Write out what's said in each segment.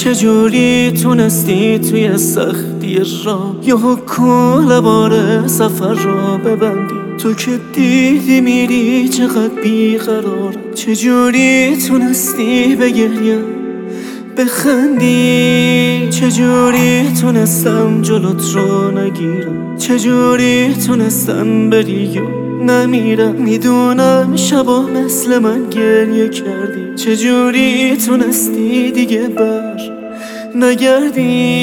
چجوری تونستی توی سختی راه یا کل بار سفر را ببندی؟ تو که دیدی میری چقدر بیقرارم. چجوری تونستی بگریم بخندی؟ چجوری تونستم جلوت رو نگیرم؟ چجوری تونستم بری و نمیرم؟ میدونم شبا مثل من گریه کردی. چجوری تونستی دیگه بر نگردی؟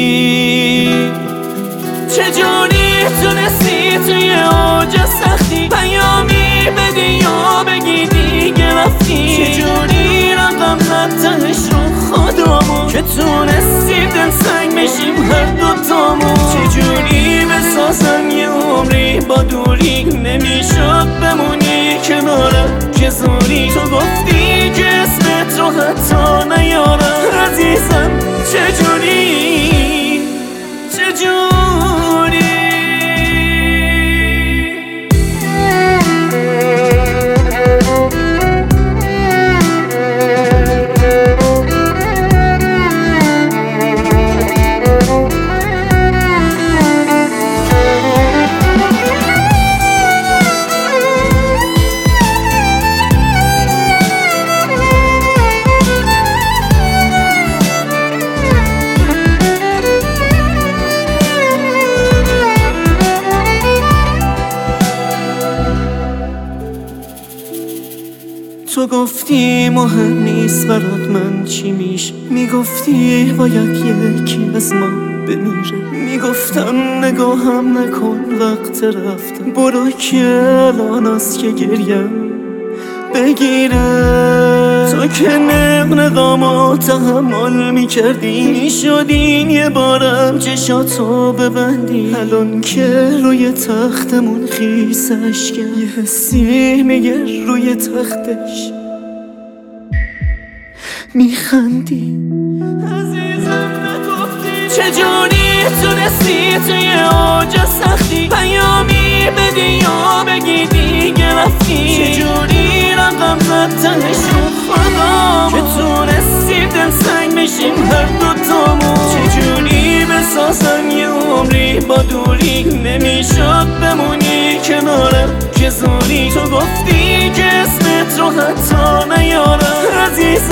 چجوری تونستی توی اوج سختی پیامی بدی یا بگی دیگه رفتی؟ چجوری رقم زد تهش رو خودمون که تونستی دلسنگ بشیم هر دوتامون؟ چجوری بسازم یه عمری با دوری نمیشد بمونی کنارم که زوری؟ تو گفتی که اسمت رو حتی نیارم عزیزم. چجوری تو گفتی مهم نیست برات من چی میشه، میگفتی باید یکی از ما بمیره. میگفتم نگاهم نکن وقت رفتم، برو که الان است که گریم بگیره. تو که نقنقامو تحمل میکردی، میشدین یه بارم چشاتو ببندی. الان که روی تختمون خیس اشکم، یه حسی میگه روی تختش میخندی. عزیزم نگفتی چجوری تونستی توی اوج سختی پیامی بدی یا بگی دیگه رفتی؟ چجوری رقم زد تهش رو خودمون که تونستی دلسنگ بشیم هر دوتامون؟ چجوری بسازم یه عمری با دوری نمیشد بمونی کنارم که زوری؟ تو گفتی که اسمت رو حتی نیارم عزیزم.